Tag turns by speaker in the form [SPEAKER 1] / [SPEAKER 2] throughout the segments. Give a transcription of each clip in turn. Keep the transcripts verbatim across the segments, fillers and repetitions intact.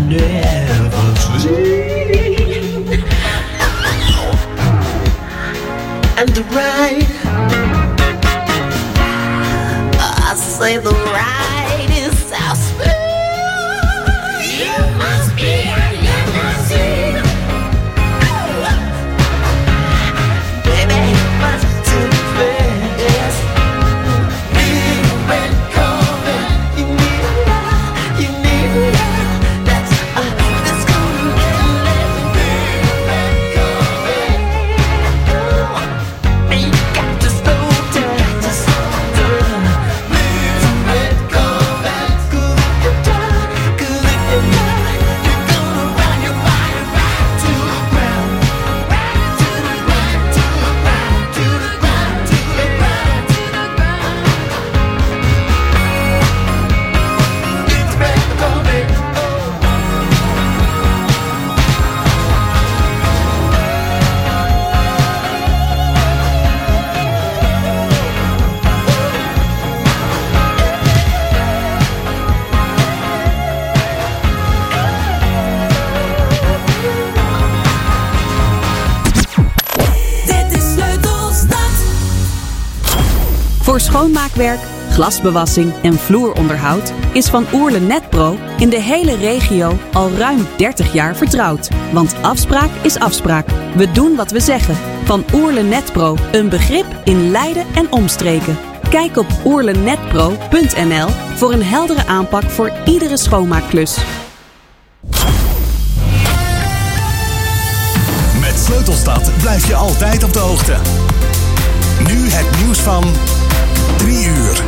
[SPEAKER 1] never see. And the ride, I say the ride is so smooth. You must be, you must see. Baby, much too fast. Leave it coming. You need it, you need it. That's uh, that's gonna let me it coming. You got to slow down, to slow down. Leave it coming. Good if you're done, good if you're done. You're gonna run your body right to the ground, right to the ground, to the ground, to the ground, to the ground, to the ground. It's back coming.
[SPEAKER 2] Dit is Sleutelstad.
[SPEAKER 3] Voor schoonmaakwerk, glasbewassing en vloeronderhoud is Van Oerle Netpro in de hele regio al ruim dertig jaar vertrouwd. Want afspraak is afspraak. We doen wat we zeggen. Van Oerle Netpro, een begrip in Leiden en omstreken. Kijk op oerlenetpro punt n l voor een heldere aanpak voor iedere schoonmaakklus.
[SPEAKER 4] Met Sleutelstad blijf je altijd op de hoogte. Nu het nieuws van drie uur.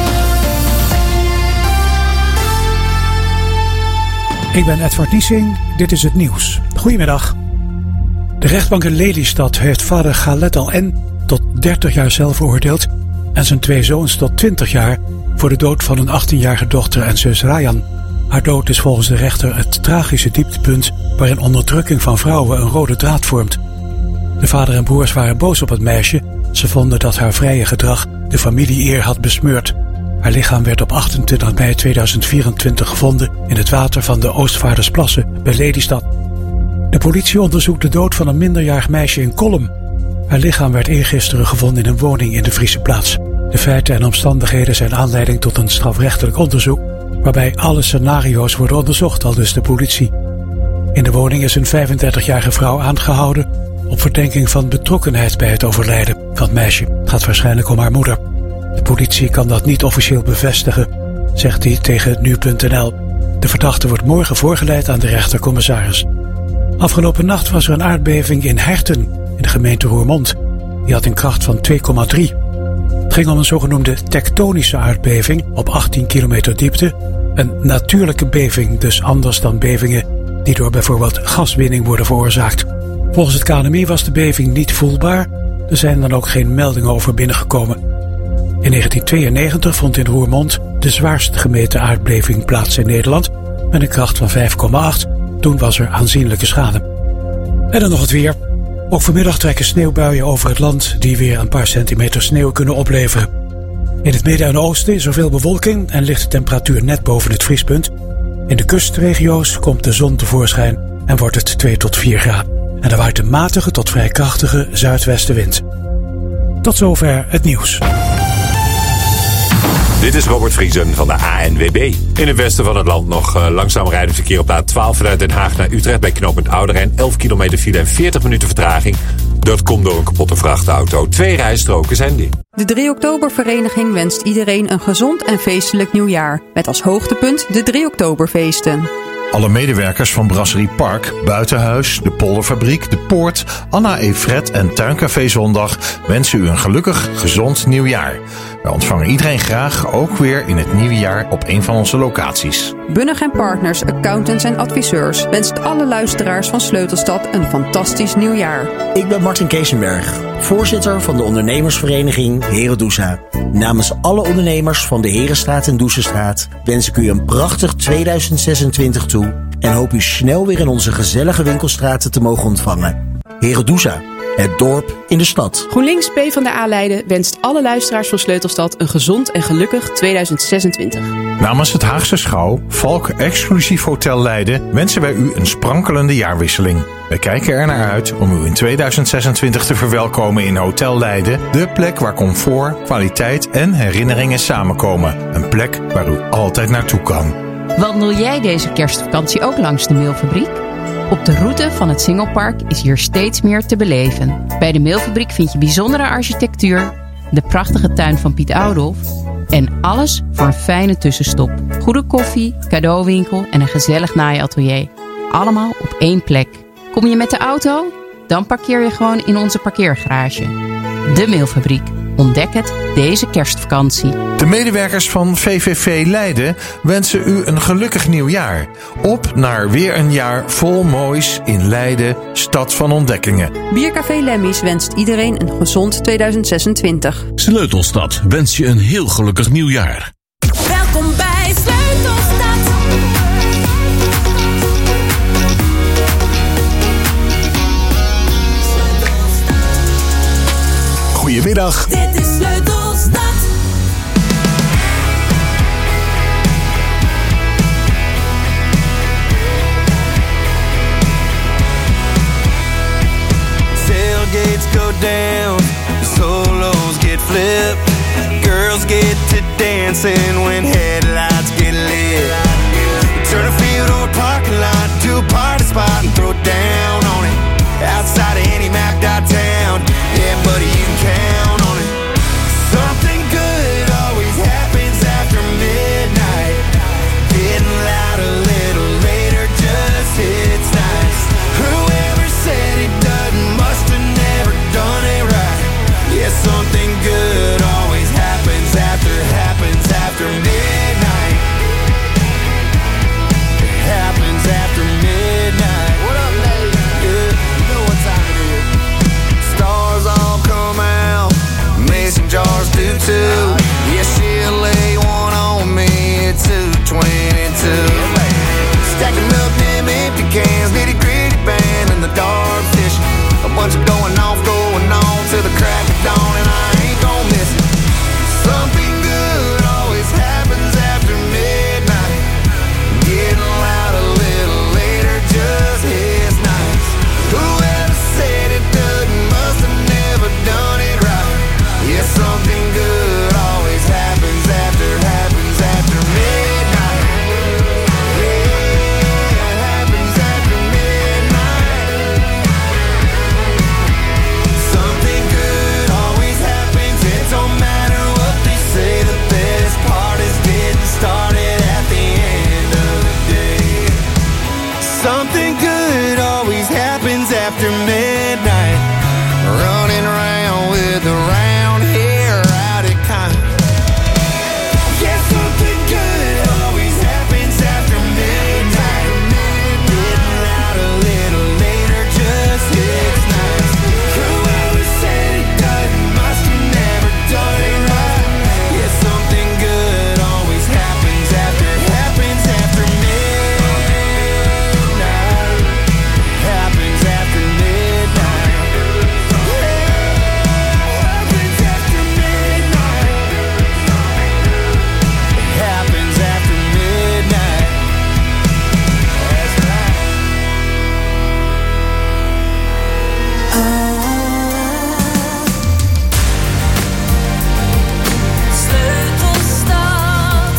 [SPEAKER 5] Ik ben Edward Niesing, dit is het nieuws. Goedemiddag. De rechtbank in Lelystad heeft vader Khaled Al-N tot dertig jaar cel veroordeeld en zijn twee zoons tot twintig jaar voor de dood van een achttienjarige dochter en zus Rayan. Haar dood is volgens de rechter het tragische dieptepunt waarin onderdrukking van vrouwen een rode draad vormt. De vader en broers waren boos op het meisje. Ze vonden dat haar vrije gedrag de familie-eer had besmeurd. Haar lichaam werd op achtentwintig mei tweeduizend vierentwintig gevonden in het water van de Oostvaardersplassen bij Lelystad. De politie onderzoekt de dood van een minderjarig meisje in Kolm. Haar lichaam werd eergisteren gevonden in een woning in de Friese plaats. De feiten en omstandigheden zijn aanleiding tot een strafrechtelijk onderzoek waarbij alle scenario's worden onderzocht, aldus de politie. In de woning is een vijfendertigjarige vrouw aangehouden op verdenking van betrokkenheid bij het overlijden van het meisje. Het gaat waarschijnlijk om haar moeder. De politie kan dat niet officieel bevestigen, zegt hij tegen nu punt n l. De verdachte wordt morgen voorgeleid aan de rechtercommissaris. Afgelopen nacht was er een aardbeving in Herten, in de gemeente Roermond. Die had een kracht van twee komma drie. Het ging om een zogenoemde tektonische aardbeving op achttien kilometer diepte. Een natuurlijke beving, dus anders dan bevingen die door bijvoorbeeld gaswinning worden veroorzaakt. Volgens het K N M I was de beving niet voelbaar. Er zijn dan ook geen meldingen over binnengekomen. In negentien tweeënnegentig vond in Roermond de zwaarst gemeten aardbeving plaats in Nederland met een kracht van vijf komma acht. Toen was er aanzienlijke schade. En dan nog het weer. Ook vanmiddag trekken sneeuwbuien over het land die weer een paar centimeter sneeuw kunnen opleveren. In het midden en oosten is er veel bewolking en ligt de temperatuur net boven het vriespunt. In de kustregio's komt de zon tevoorschijn en wordt het twee tot vier graden. En er waait een matige tot vrij krachtige zuidwestenwind. Tot zover het nieuws.
[SPEAKER 6] Dit is Robert Vriesen van de A N W B. In het westen van het land nog uh, langzaam rijdend verkeer op de A twaalf vanuit Den Haag naar Utrecht bij knooppunt Ouderrijn. elf kilometer file en veertig minuten vertraging. Dat komt door een kapotte vrachtauto. Twee rijstroken zijn dicht.
[SPEAKER 3] De drie oktobervereniging wenst iedereen een gezond en feestelijk nieuwjaar. Met als hoogtepunt de drie oktoberfeesten.
[SPEAKER 7] Alle medewerkers van Brasserie Park, Buitenhuis, de Polderfabriek, de Poort, Anna Efret en Tuincafé Zondag wensen u een gelukkig, gezond nieuwjaar. Wij ontvangen iedereen graag, ook weer in het nieuwe jaar op een van onze locaties.
[SPEAKER 3] Bunnig en Partners, accountants en adviseurs wenst alle luisteraars van Sleutelstad een fantastisch nieuwjaar.
[SPEAKER 8] Ik ben Martin Keesenberg, voorzitter van de ondernemersvereniging Herendoesa. Namens alle ondernemers van de Herenstraat en Doesenstraat wens ik u een prachtig tweeduizend zesentwintig toe en hoop u snel weer in onze gezellige winkelstraten te mogen ontvangen. Herendoesa, Het dorp in de stad.
[SPEAKER 3] GroenLinks PvdA Leiden wenst alle luisteraars van Sleutelstad een gezond en gelukkig tweeduizend zesentwintig.
[SPEAKER 7] Namens het Haagse Schouw, Valk Exclusief Hotel Leiden, wensen wij u een sprankelende jaarwisseling. Wij kijken er naar uit om u in tweeduizend zesentwintig te verwelkomen in Hotel Leiden, de plek waar comfort, kwaliteit en herinneringen samenkomen. Een plek waar u altijd naartoe kan.
[SPEAKER 9] Wandel jij deze kerstvakantie ook langs de Meelfabriek? Op de route van het Singelpark is hier steeds meer te beleven. Bij de Meelfabriek vind je bijzondere architectuur, de prachtige tuin van Piet Oudolf en alles voor een fijne tussenstop. Goede koffie, cadeauwinkel en een gezellig naaiatelier. Allemaal op één plek. Kom je met de auto? Dan parkeer je gewoon in onze parkeergarage. De Meelfabriek. Ontdek het deze kerstvakantie.
[SPEAKER 7] De medewerkers van V V V Leiden wensen u een gelukkig nieuwjaar. Op naar weer een jaar vol moois in Leiden, stad van ontdekkingen.
[SPEAKER 3] Biercafé Lemmy's wenst iedereen een gezond tweeduizend zesentwintig.
[SPEAKER 10] Sleutelstad wens je een heel gelukkig nieuwjaar.
[SPEAKER 2] Welkom bij Sleutelstad.
[SPEAKER 4] Goedemiddag.
[SPEAKER 2] Dit is Sleutelstad.
[SPEAKER 1] Tailgates go down, solos get flipped, girls get to dancing when headlights get lit. Turn a field or a parking lot to a party spot and throw it down on it. Outside of any map downtown, yeah, buddy, you can count on it. Something good always happens after midnight. Getting loud a little later just hits nice. Whoever said it doesn't must have never done it right. Yeah, something good always happens after, happens after midnight. It happens after midnight. What up, lady? Good. You know what time it is. Stars all come out, mason jars do too. Yeah, she'll lay one on me at two twenty-two. Stacking up them empty cans, nitty gritty band in the dark fishing. A bunch of going off, going on till the crack of dawn, and I ain't gon' miss it. Something good always happens after midnight. Getting loud a little later just hits nice. Whoever said it doesn't must have never done it right. Yeah, something good always happens after, happens after midnight. Yeah, it happens after midnight. Something good always happens. It don't matter what they say. The best part is getting started at the end of the day. Something good always happens after midnight. Running around with the round hair out of kind. Yeah, something good always happens after midnight. Getting out a little later just hits nice. Whoever said it doesn't must have never done it right. Yeah, something good always happens after, happens after midnight. Happens after midnight. Happens after midnight. Happens after midnight. That's right.
[SPEAKER 2] Sleutelstad.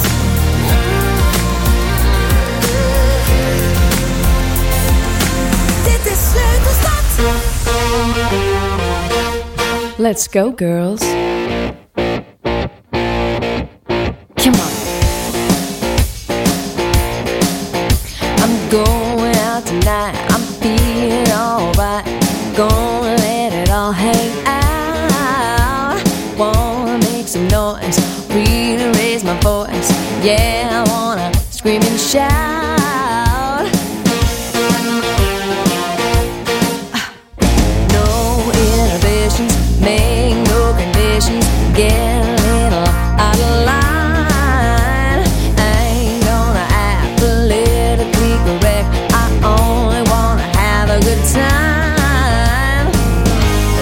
[SPEAKER 2] Dit is Sleutelstad.
[SPEAKER 3] Let's go, girls. Come on.
[SPEAKER 11] I'm going out tonight, I'm feeling alright. Gonna let it all hang out. Wanna make some noise, really raise my voice. Yeah, I wanna scream and shout. No inhibitions, make no conditions. Get a little out of line. I ain't gonna act politically correct. I only wanna have a good time.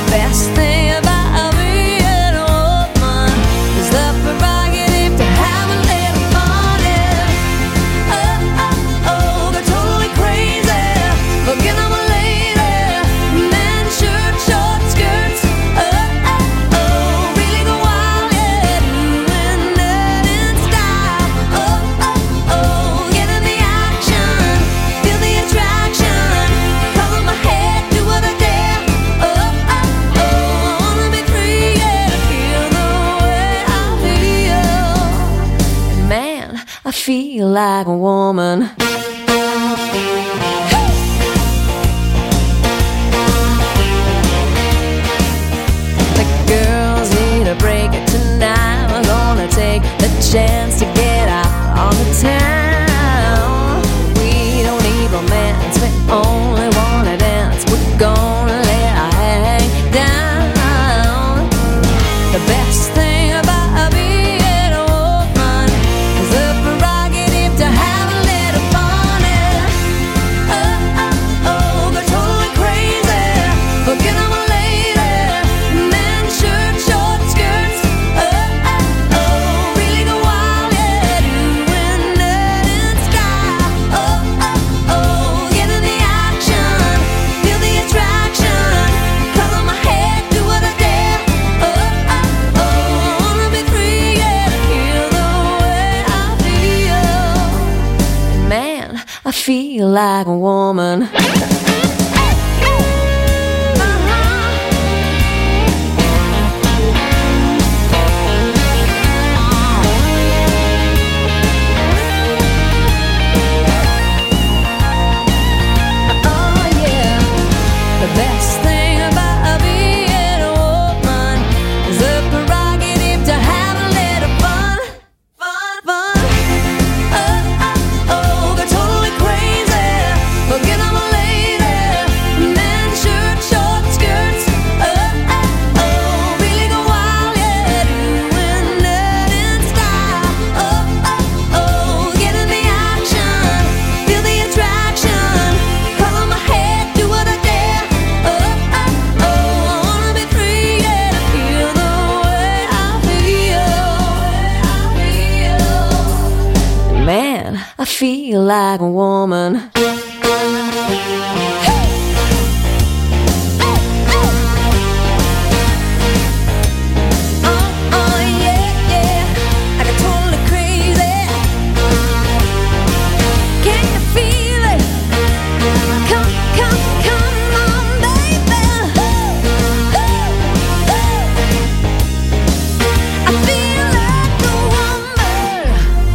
[SPEAKER 11] feel like a woman. The girls need a break tonight. We're gonna take the chance to get out on the town. We don't need romance, we only wanna dance. We're gonna let our hang down. The best thing about being a woman is the prerogative to have a little fun. And oh, oh, oh, they're totally crazy. Forget I'm a lady. Men, shirt, short skirts. Oh, oh, oh, really go wild, yeah. Doing that in sky. Oh, oh, oh, get in the action. Feel the attraction. Color my head, do what I dare. Oh, oh, oh, I wanna be free, yeah. Feel the way I feel. Man, I feel like a woman. Oh yeah, the best thing about being a woman is the prerogative to have a little fun, fun, fun. Oh, oh, oh, they're totally crazy. Forget I'm a lady. Men, shirt, short skirts. Oh, oh, oh, really go wild, yeah. Doing that in style. Oh, oh, oh, get in the action. Feel the attraction. Color my head, do what I dare. Oh, oh, oh, I wanna be free, yeah. Feel the way I feel. Man, I feel like a woman. Oh, oh, yeah, yeah. I got totally crazy. Can you feel it? Come, come, come on, baby. I feel like a woman.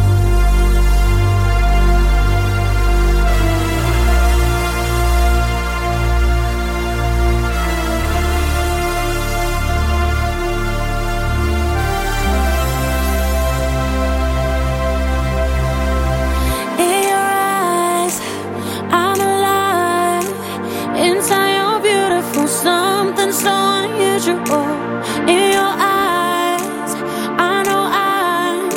[SPEAKER 11] In your eyes, I'm alive. Inside you're beautiful, something so unusual. In your eyes, I know I'm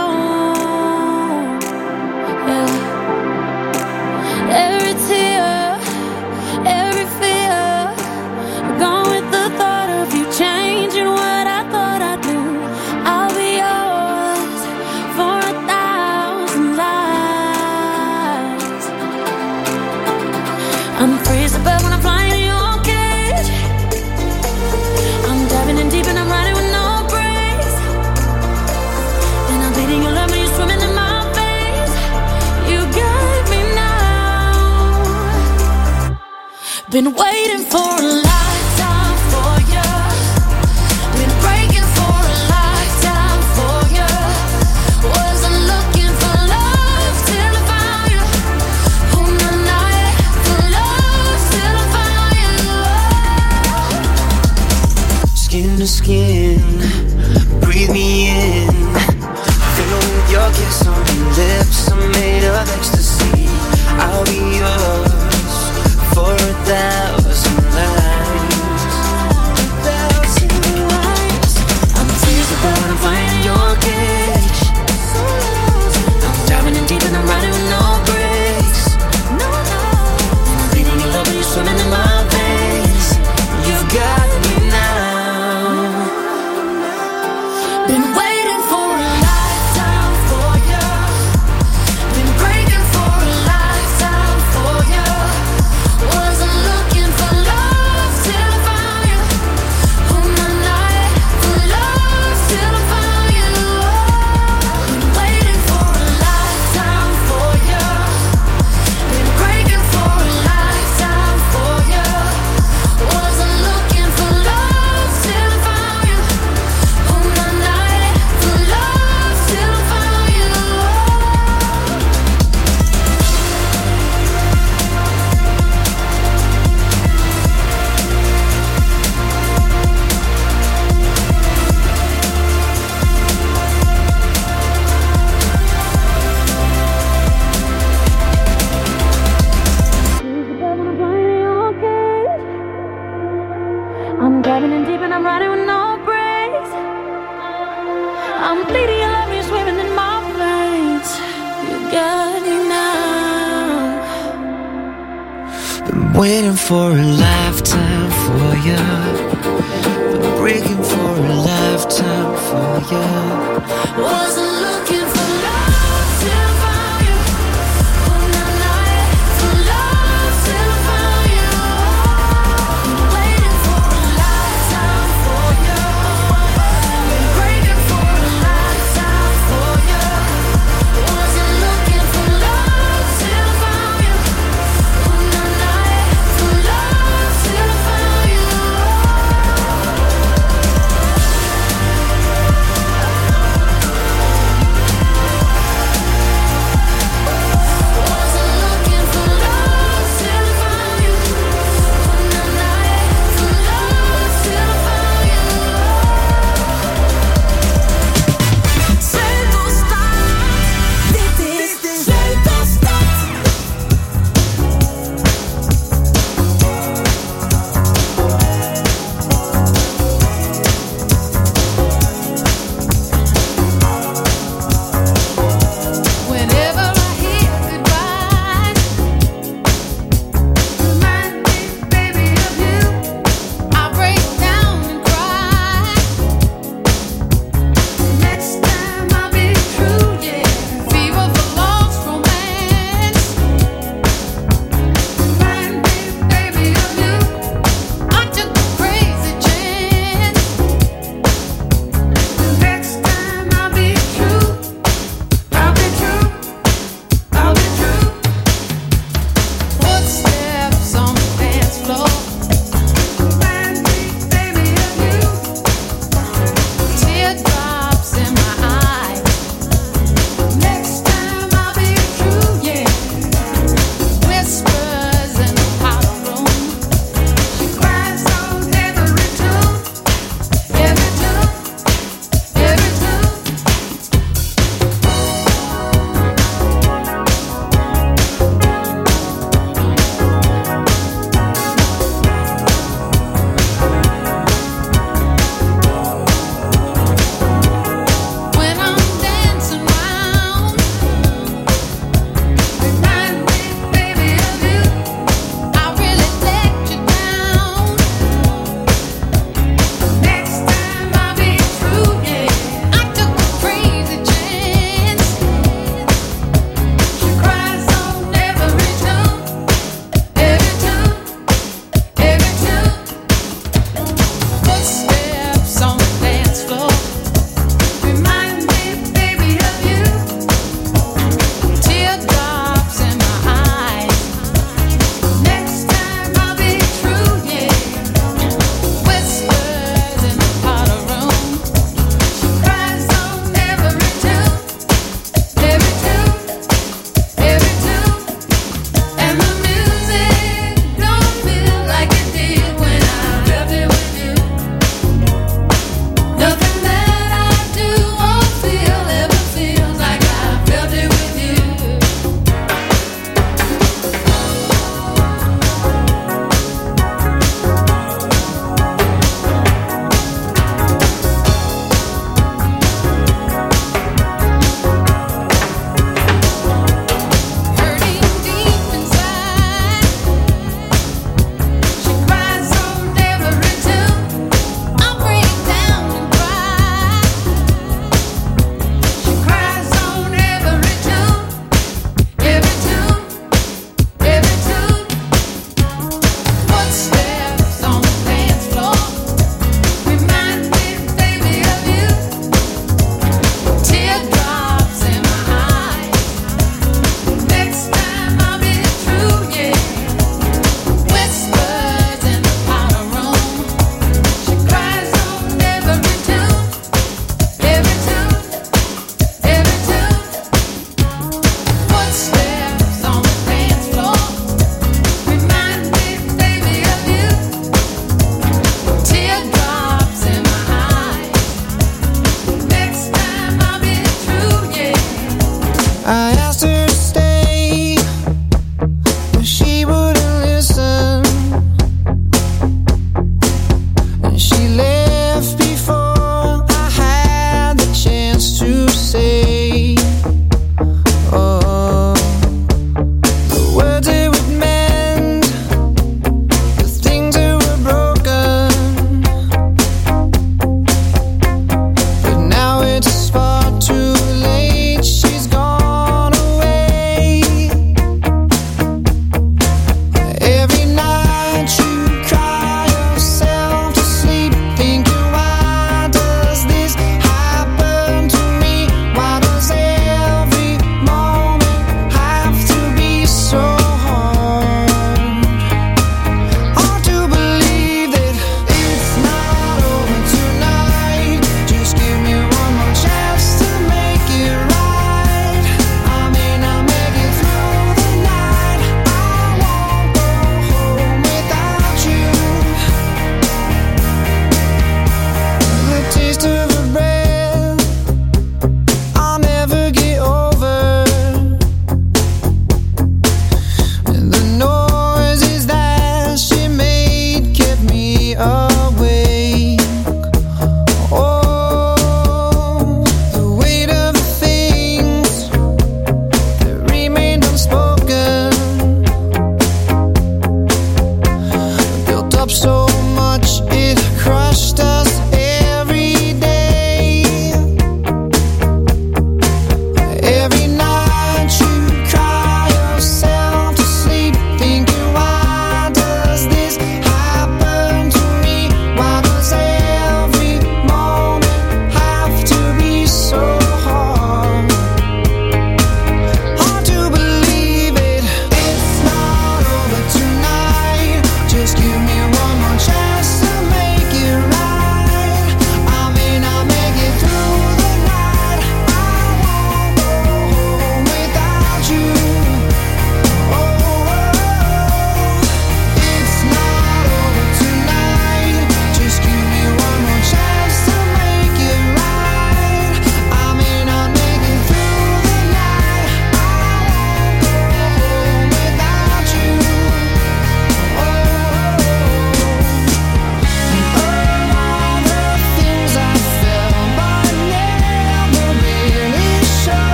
[SPEAKER 11] home. Yeah. Every tear, every fear, gone with the thought of you changing what I thought I'd do. I'll be yours for a thousand lives. I'm free as a bird when I'm flying in your cage. I'm diving in deep and I'm riding with no brakes. And I'm bleeding your love when you're swimming in my face. You got me now. Been waiting for a lifetime for you. Been breaking for a lifetime for you. Wasn't looking for love till I found you. On the night for love till I found you.
[SPEAKER 1] Skin to skin, breathe me in. Fill with your kiss on your lips, I'm made of ecstasy. I'll be yours for a thousand lives. Waiting for a lifetime for you. Been breaking for a lifetime for you. Wasn't looking for love till I found you. When I lie for love till I found you. Waiting for a lifetime for you. Been breaking for a lifetime for you. Wasn't looking for love till I found you. When I lie for love till I found you.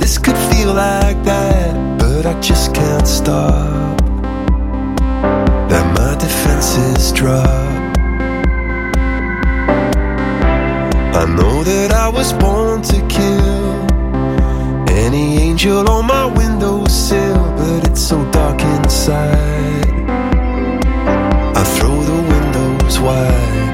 [SPEAKER 1] this could feel like that, but I just can't stop. That my defenses drop. I know that I was born to kill any angel on my windowsill, but it's so dark inside. I throw the windows wide.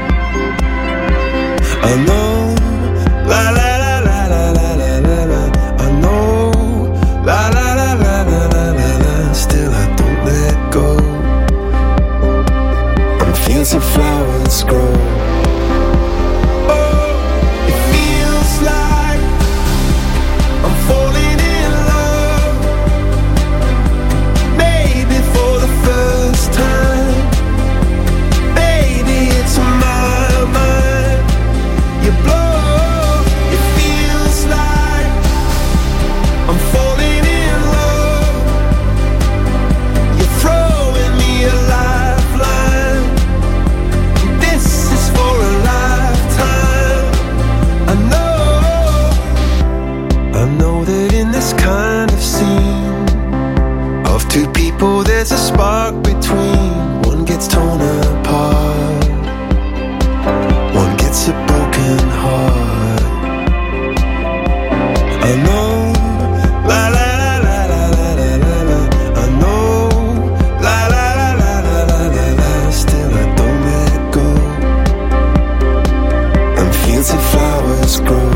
[SPEAKER 1] I know, la la la la la la la la la. I know, la la la la la la la la. Still I don't let go. And fields of flowers grow. There's a spark between. One gets torn apart, one gets a broken heart. I know, la la la la la la la la la. I know, la la la la la la la la. Still I don't let go. And fields of flowers grow.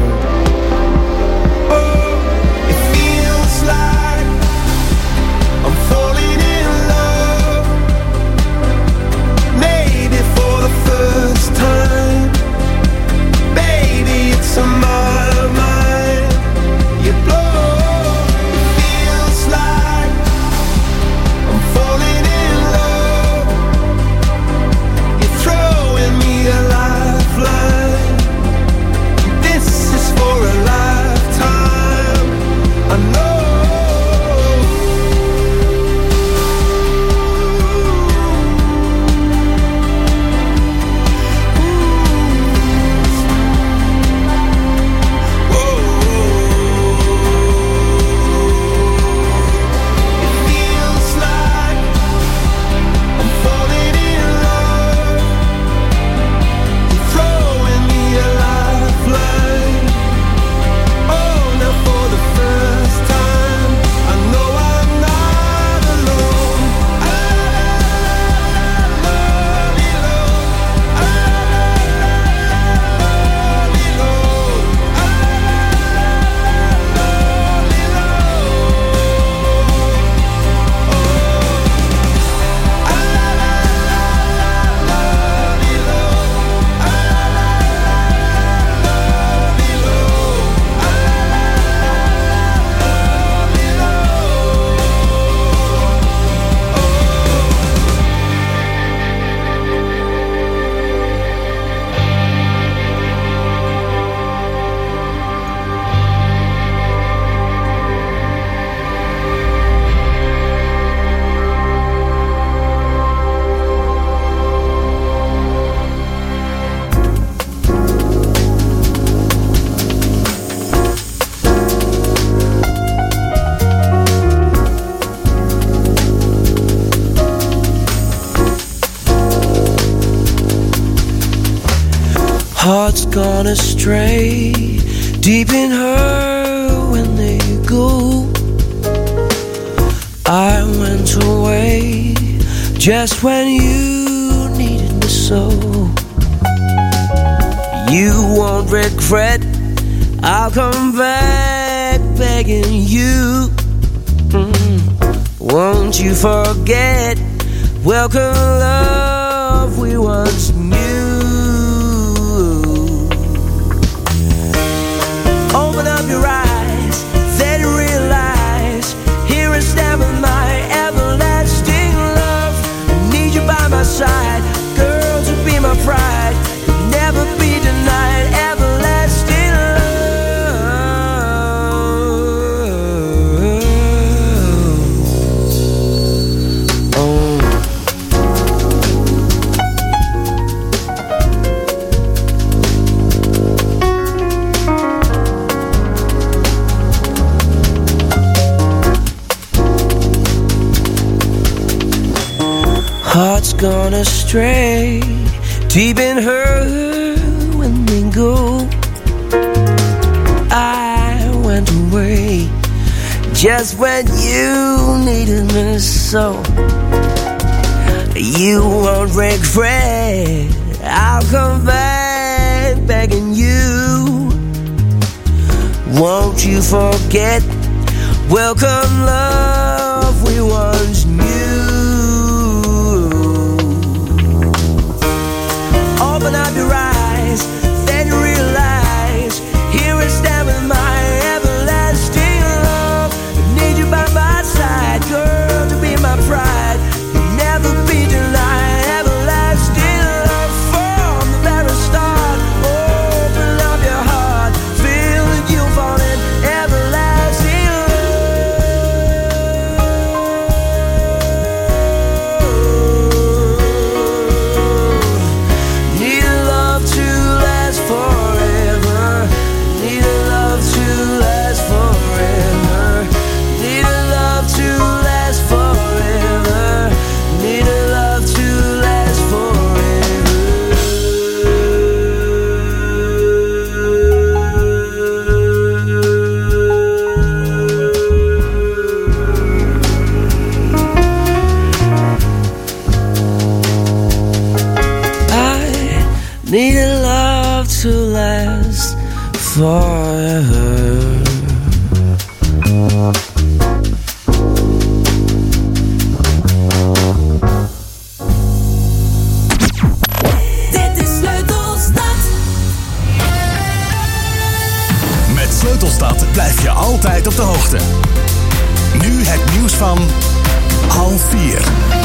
[SPEAKER 12] Hearts gone astray, deep in her when they go. I went away just when you needed me so. You won't regret, I'll come back begging you. Mm. Won't you forget, welcome love we once knew. Open up your eyes, then realize, here is never my everlasting love. I need you by my side, girl, to be my pride. You'll never be denied everlasting love. Oh. heart's gone astray, deep in her when we go. I went away just when you needed me so. You won't regret, I'll come back begging you. Won't you forget, welcome love we once knew. Open up your eyes, then realize, here I stand with my everlasting love. I need you by my side, girl, to be my pride. You'll never be denied, everlasting love from the very start. Open up your heart, feel that you fall in everlasting love. Need a love to last forever. Need a love to last forever. Need a love to last forever. Need a love to last I need a love to last forever.
[SPEAKER 2] Dit is Sleutelstad.
[SPEAKER 4] Met Sleutelstad blijf je altijd op de hoogte. Nu het nieuws van half vier.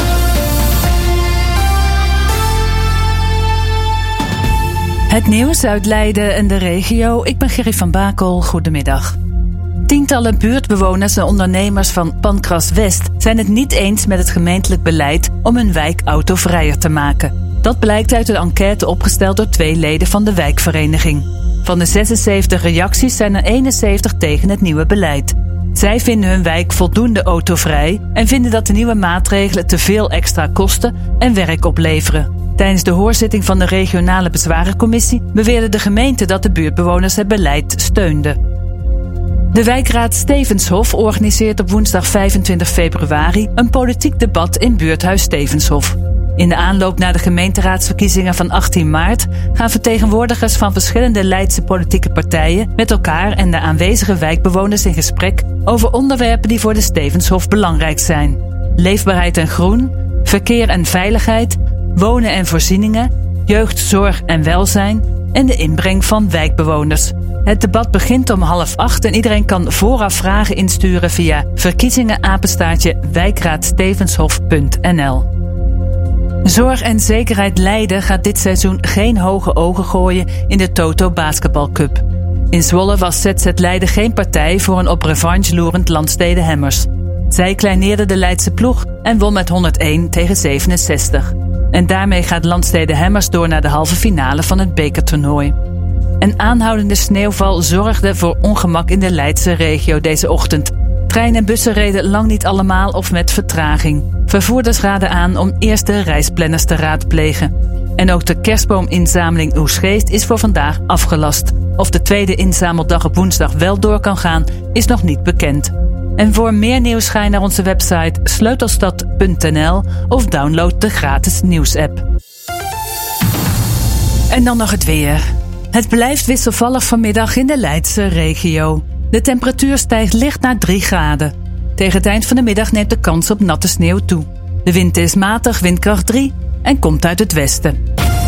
[SPEAKER 13] Het nieuws uit Leiden en de regio. Ik ben Gerry van Bakel. Goedemiddag. Tientallen buurtbewoners en ondernemers van Pancras West zijn het niet eens met het gemeentelijk beleid om hun wijk autovrijer te maken. Dat blijkt uit een enquête opgesteld door twee leden van de wijkvereniging. Van de zesenzeventig reacties zijn er eenenzeventig tegen het nieuwe beleid. Zij vinden hun wijk voldoende autovrij en vinden dat de nieuwe maatregelen te veel extra kosten en werk opleveren. Tijdens de hoorzitting van de regionale bezwarencommissie beweerde de gemeente dat de buurtbewoners het beleid steunden. De wijkraad Stevenshof organiseert op woensdag vijfentwintig februari een politiek debat in buurthuis Stevenshof. In de aanloop naar de gemeenteraadsverkiezingen van achttien maart gaan vertegenwoordigers van verschillende Leidse politieke partijen met elkaar en de aanwezige wijkbewoners in gesprek over onderwerpen die voor de Stevenshof belangrijk zijn. Leefbaarheid en groen, verkeer en veiligheid, wonen en voorzieningen, jeugd, zorg en welzijn en de inbreng van wijkbewoners. Het debat begint om half acht en iedereen kan vooraf vragen insturen via verkiezingenapenstaartje wijkraadstevenshof punt n l. Zorg en Zekerheid Leiden gaat dit seizoen geen hoge ogen gooien in de Toto Basketball Cup. In Zwolle was Z Z Leiden geen partij voor een op revanche loerend Landstede Hammers. Zij kleineerde de Leidse ploeg en won met honderdéén tegen zevenenzestig. En daarmee gaat Landstede Hammers door naar de halve finale van het bekertoernooi. Een aanhoudende sneeuwval zorgde voor ongemak in de Leidse regio deze ochtend. Treinen en bussen reden lang niet allemaal of met vertraging. Vervoerders raden aan om eerst de reisplanners te raadplegen. En ook de kerstboominzameling Oesgeest is voor vandaag afgelast. Of de tweede inzameldag op woensdag wel door kan gaan, is nog niet bekend. En voor meer nieuws ga je naar onze website sleutelstad punt n l of download de gratis nieuwsapp. En dan nog het weer. Het blijft wisselvallig vanmiddag in de Leidse regio. De temperatuur stijgt licht naar drie graden. Tegen het eind van de middag neemt de kans op natte sneeuw toe. De wind is matig, windkracht drie en komt uit het westen.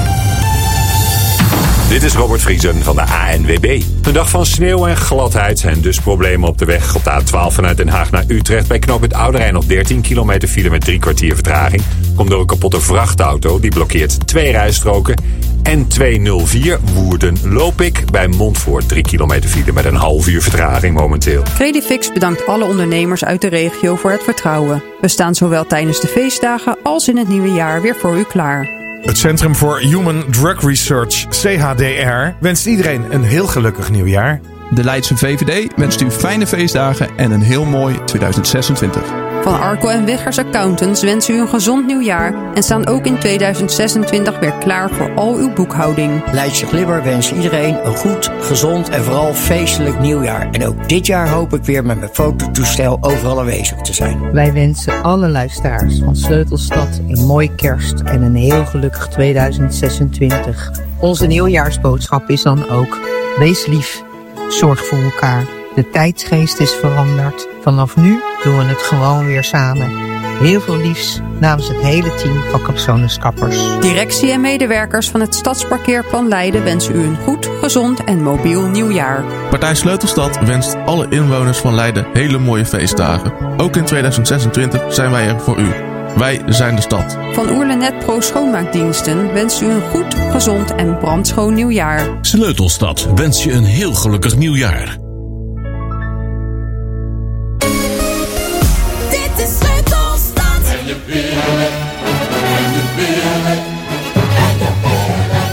[SPEAKER 6] Dit is Robert Vriesen van de A N W B. Een dag van sneeuw en gladheid zijn dus problemen op de weg. Op de A twaalf vanuit Den Haag naar Utrecht bij knooppunt Oude Rijn nog dertien kilometer file met drie kwartier vertraging. Komt door een kapotte vrachtauto, die blokkeert twee rijstroken. N tweehonderdvier Woerden-Lopik bij Montfoort drie kilometer file met een half uur vertraging momenteel.
[SPEAKER 14] Credifix bedankt alle ondernemers uit de regio voor het vertrouwen. We staan zowel tijdens de feestdagen als in het nieuwe jaar weer voor u klaar.
[SPEAKER 15] Het Centrum voor Human Drug Research, C H D R, wenst iedereen een heel gelukkig nieuwjaar. De Leidse V V D wenst u fijne feestdagen en een heel mooi tweeduizend zesentwintig.
[SPEAKER 14] Van Arco en Wiggers Accountants wensen u een gezond nieuwjaar en staan ook in tweeduizend zesentwintig weer klaar voor al uw boekhouding.
[SPEAKER 16] Leidse Glibber wens iedereen een goed, gezond en vooral feestelijk nieuwjaar. En ook dit jaar hoop ik weer met mijn fototoestel overal aanwezig te zijn.
[SPEAKER 17] Wij wensen alle luisteraars van Sleutelstad een mooie kerst en een heel gelukkig tweeduizend zesentwintig. Onze nieuwjaarsboodschap is dan ook: wees lief, zorg voor elkaar. De tijdsgeest is veranderd. Vanaf nu doen we het gewoon weer samen. Heel veel liefs namens het hele team van Capsones Kappers.
[SPEAKER 14] Directie en medewerkers van het Stadsparkeerplan Leiden wensen u een goed, gezond en mobiel nieuwjaar.
[SPEAKER 18] Partij Sleutelstad wenst alle inwoners van Leiden hele mooie feestdagen. Ook in tweeduizend zesentwintig zijn wij er voor u. Wij zijn de stad.
[SPEAKER 14] Van Oerle Netpro Schoonmaakdiensten wenst u een goed, gezond en brandschoon nieuwjaar.
[SPEAKER 10] Sleutelstad wens je een heel gelukkig nieuwjaar.
[SPEAKER 2] Dit is Sleutelstad. En je wil het. En je wil het. En je wil het.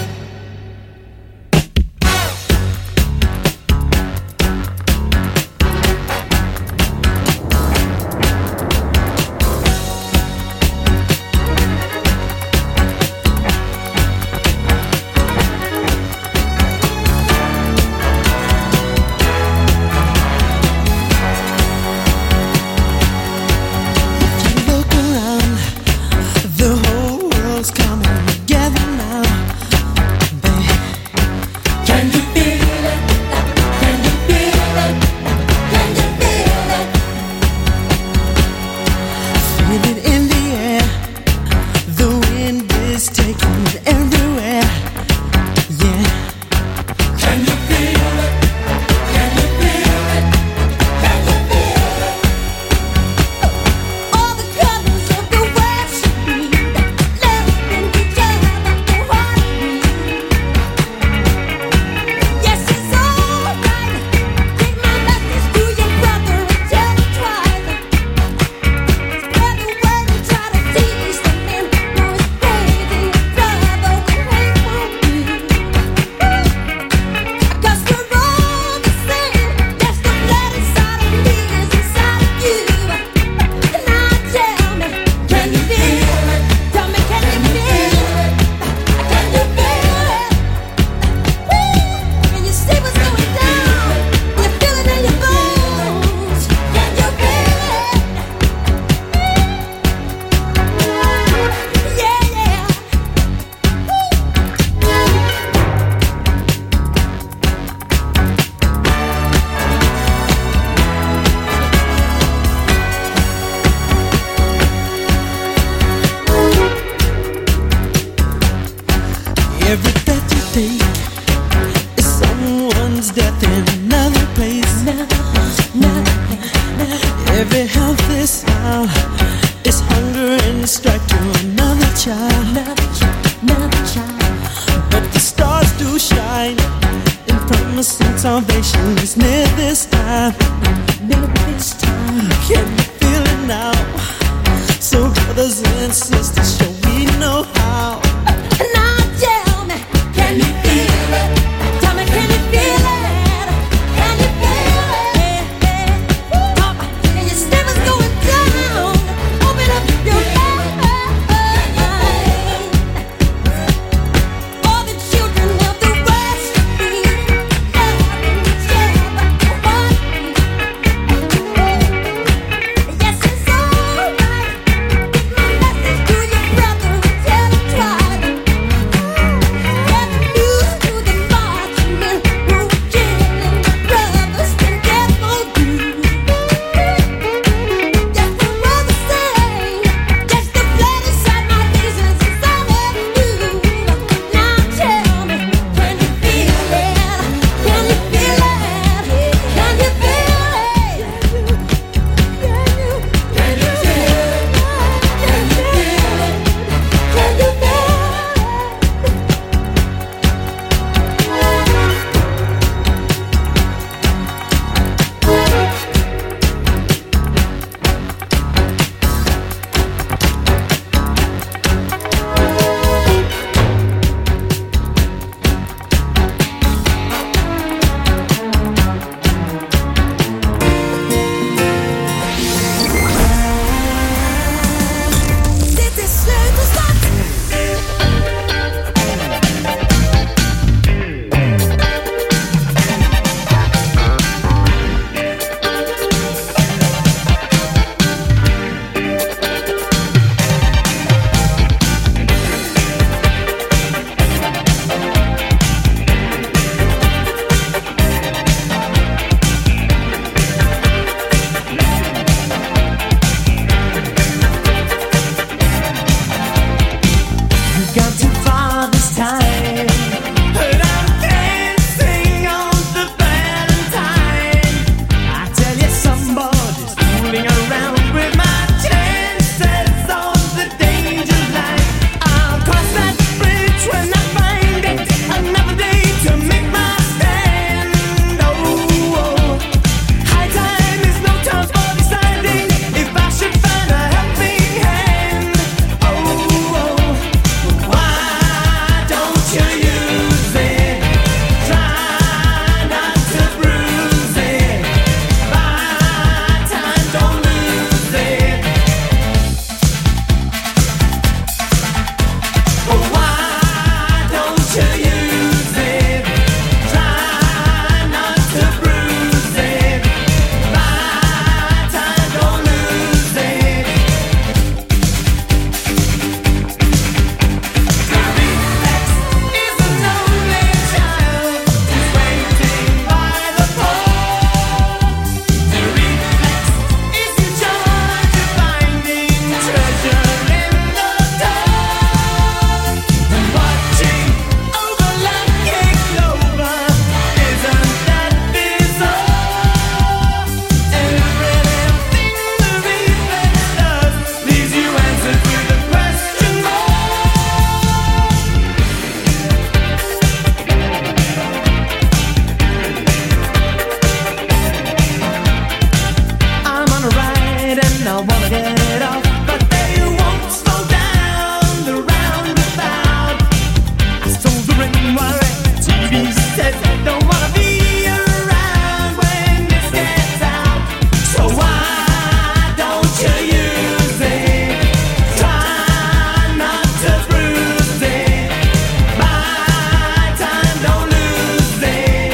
[SPEAKER 12] I wanna get off, but they won't slow down the roundabout. I sold the ring while T V said don't wanna be around when this gets out. So why don't you use it? Try not to bruise it. My time, don't lose it.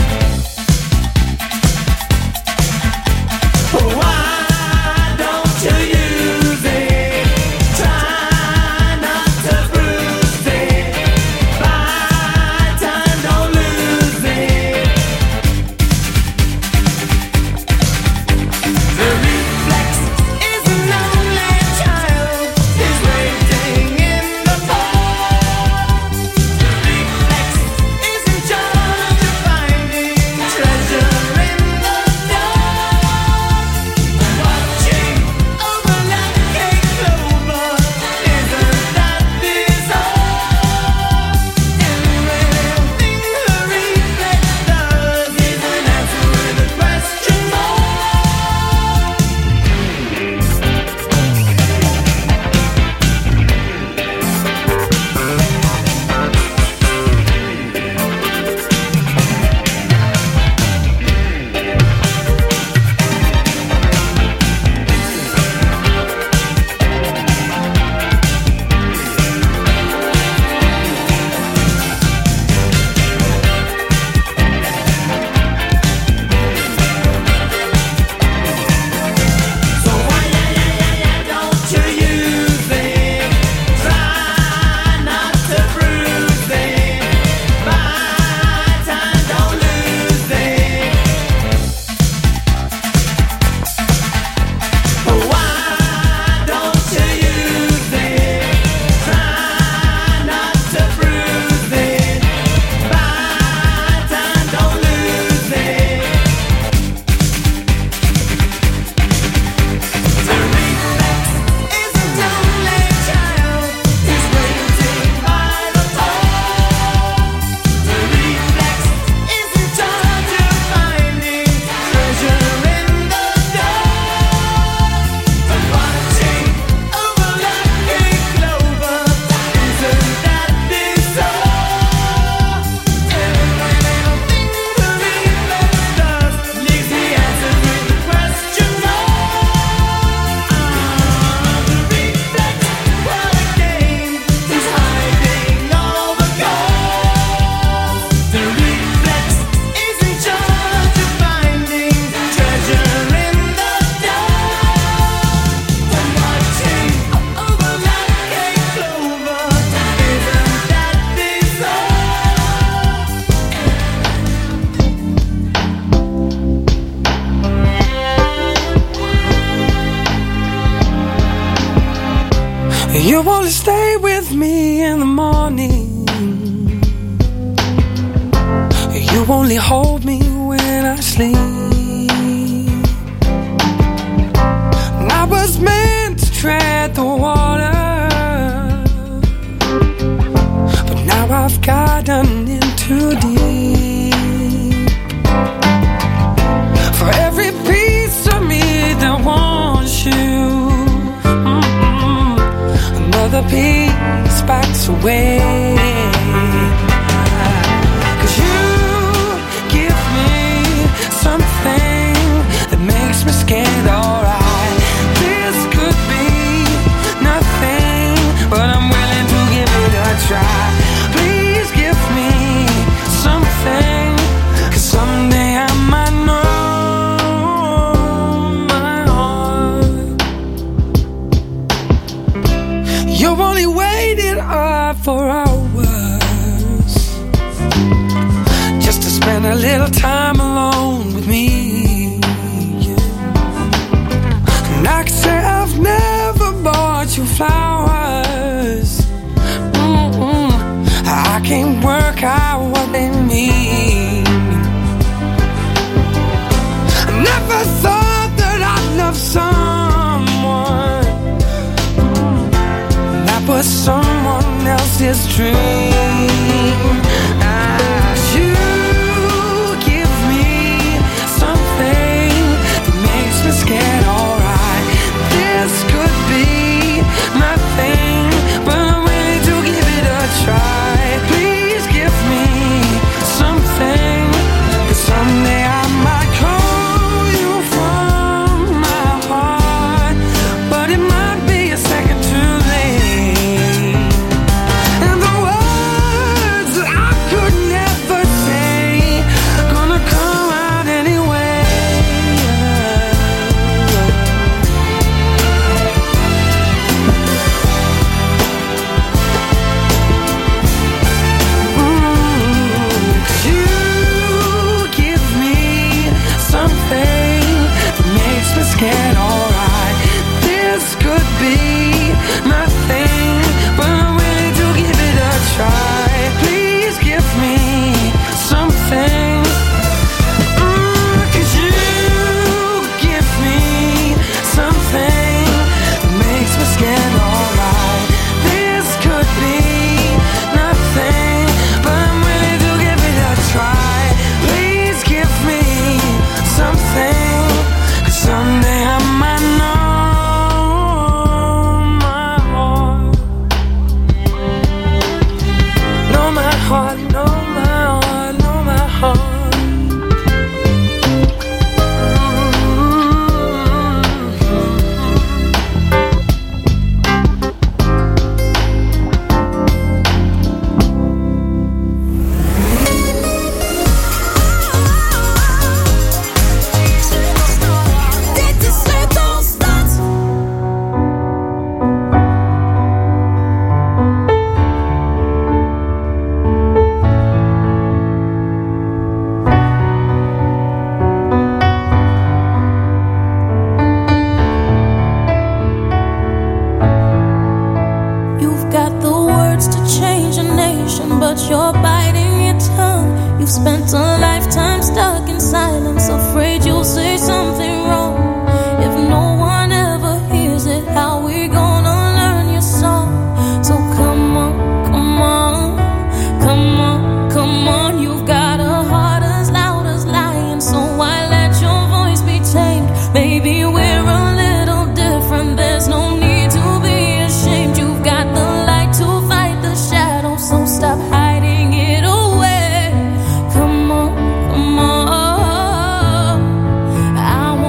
[SPEAKER 12] Why don't you use it? Try not to bruise it. My time, don't lose it. The reflex is a lonely child, is waiting in the port. The reflex is in charge of finding treasure in the dark. Watching over that cake clover, isn't that bizarre? Everything the reflex does is an answer with a question mark. So why, yeah, yeah, yeah, yeah, don't you use it? Try not to bruise it. My time, don't lose it. Why don't you use it? Try not to bruise it. My time, don't lose it. The reflex is a lonely child, is waiting by the port. The reflex is in charge of finding treasure in the dark. And watching over that cake clover, isn't that bizarre? Every little thing the reflex does leaves the answer with a question mark. The reflex, what a game, is hiding all the gold. The reflex is in charge of finding treasure in the dark. And watching over that cake clover, isn't that bizarre? You wanna stay with me in the morning. You only hold me when I sleep. I was meant to tread the water, but now I've gotten in too deep. For every piece of me that wants you, mm, another piece backs away. 'Cause you give me something that makes me scared, alright. This could be nothing, but I'm willing to give it a try. Please give me something, 'cause someday I might know my heart. You only waited up for hours just to spend a little time alone with me. And I can say I've never bought you flowers. Mm-mm. I can't work out what they mean. I never thought that I'd love someone that was someone else's dream. As you give me something that makes me scared, alright. skin alright. This could be my thing, but I'm willing to give it a try. Please give me something. Mm, could you give me something that makes my skin alright? This could be nothing, but I'm willing to give it a try. Please give me something, 'cause someday I might know my heart. Know my heart, know my heart, know my heart.
[SPEAKER 2] Dit is Sleutelstad.
[SPEAKER 19] You've got the words to change a nation, but you're biting your tongue. You've spent a lifetime stuck in silence, afraid you'll say something wrong. If no one ever hears it, how we gonna learn your song? So come on, come on, come on, come on. You've got a heart as loud as lion, so why let your voice be tamed? Maybe we're a little different, there's no need to be ashamed. You've got the light to fight the shadow, so stop hiding it away. Come on, come on. I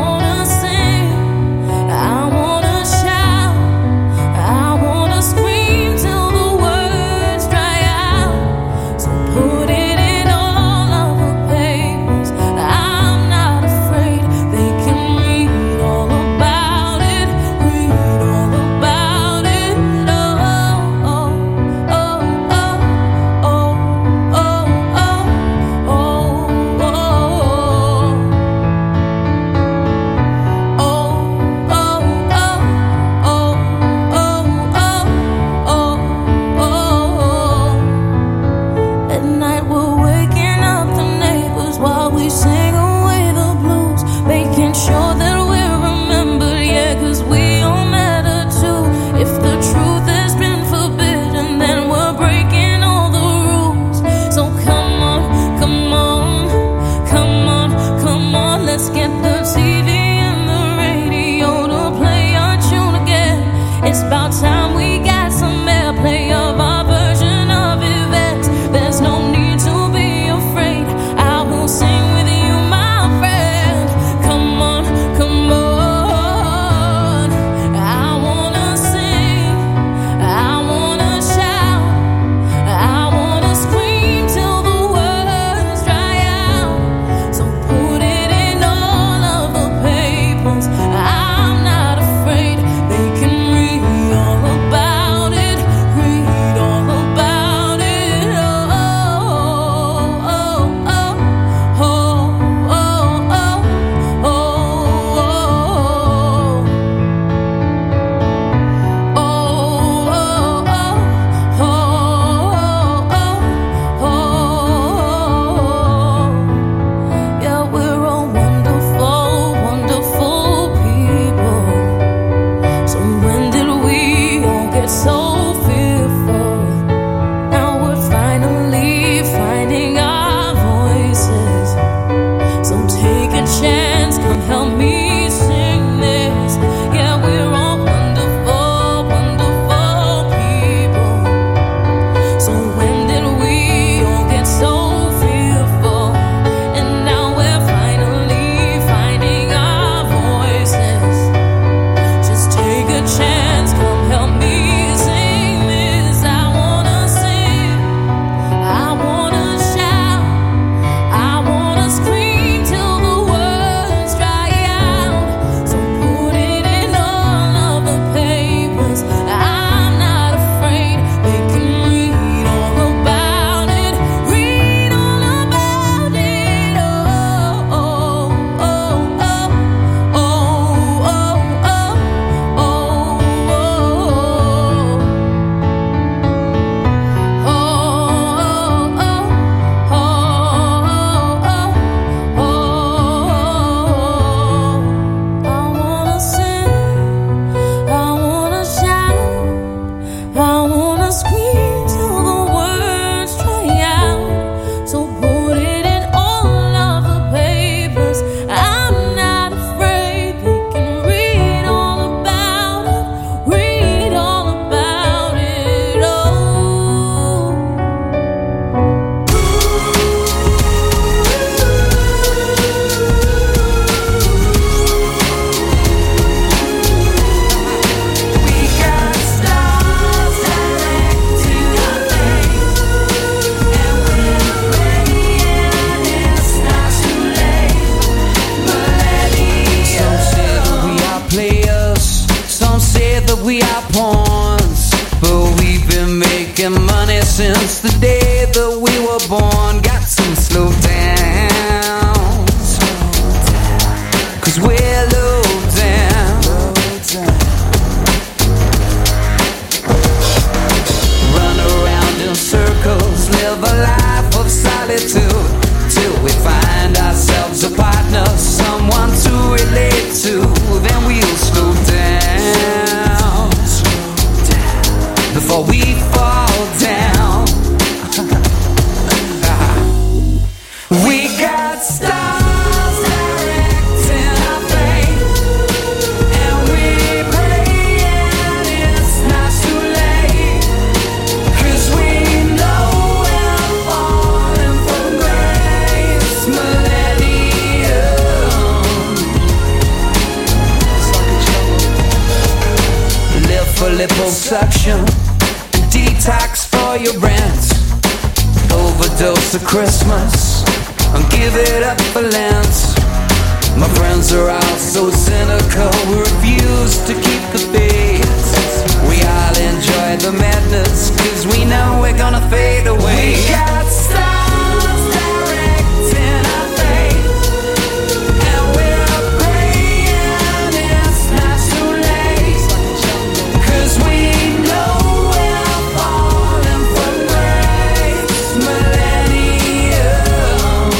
[SPEAKER 1] for liposuction, detox for your rent, overdose of Christmas, and give it up for Lent. My friends are all so cynical, we refuse to keep the faith. We all enjoy the madness, cause we know we're gonna fade away. We got stars directing our fate, and we're praying it's not too late, cause we know we're falling from grace. Millennium,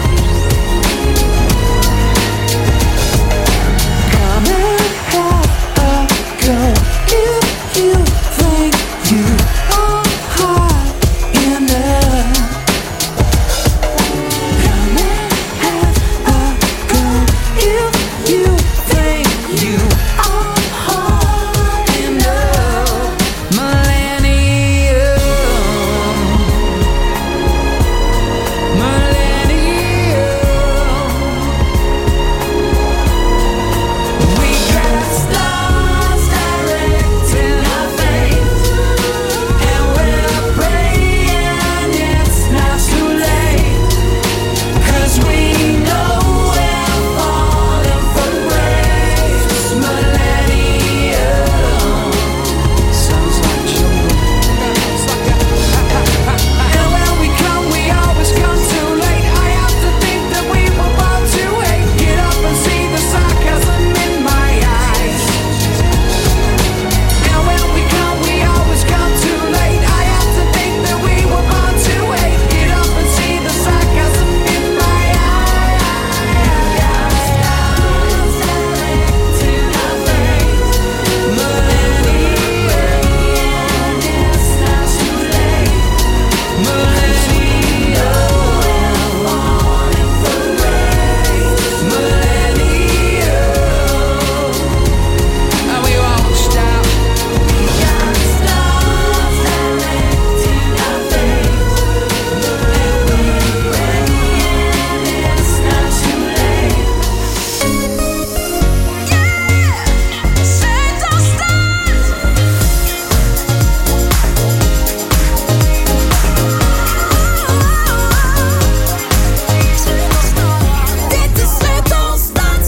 [SPEAKER 1] come and have a go. If you think you are hot enough, come and have a go. If you think you are hot enough, millennium, millennium. We got stars directing our fate, and we're praying it's not too late, cause we know we're falling from grace. Millennium, sounds like jungle. And when we come, we always come too late. I have to think that we were born to hate. Get up and see the sarcasm in my eyes. And when we come, we always come too late. I have to think that we were born to hate. Get up and see the sarcasm in my eyes. Millennium, it's not too late. Millennium, falling from grace. Millennium, and we won't stop. We got stars directing our fate, and we're praying it's not too late. Dit is Sleutelstad.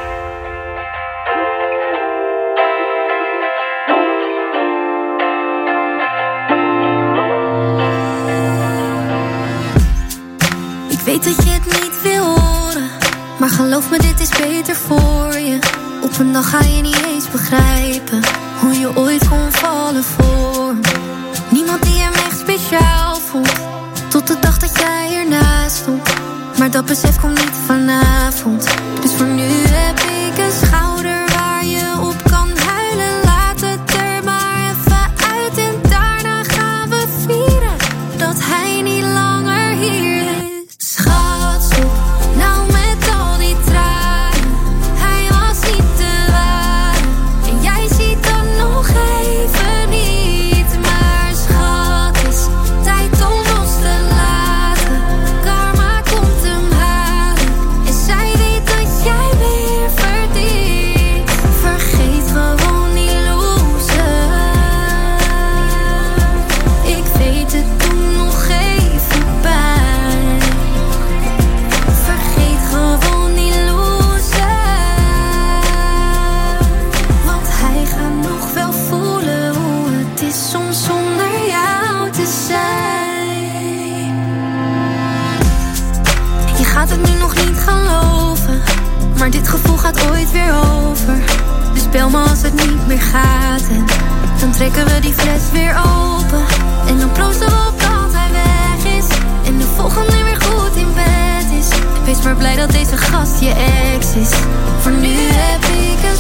[SPEAKER 19] Ik weet dat je het niet wil horen, maar geloof me, dit is beter voor je. Op een dag ga je niet eens begrijpen hoe je ooit kon vallen voor me. Niemand die hem echt speciaal vond, tot de dag dat jij ernaast stond. Maar dat besef komt niet vanavond, dus voor nu heb ik een schouder waar je op kan huilen. Laat het er maar even uit en daarna gaan we vieren dat hij niet langer hier is. Schat, stop nou met al die tranen. Hij was niet te ware en jij ziet dat nog even niet. Maar schat, het is tijd om los te laten. Karma komt hem halen en zij weet dat jij meer verdient. Vergeet gewoon die loser. Ik weet het doet nog even pijn. Vergeet gewoon die loser, want hij gaat nog wel voelen hoe het is om zonder jou te zijn. Je gaat het nu nog niet geloven, maar dit gevoel gaat ooit weer over. Dus bel me als het niet meer gaat en dan trekken we die fles weer open. En dan proosten we op dat hij weg is en de volgende weer goed in bed is. Wees maar blij dat deze gast je ex is. Voor nu heb ik een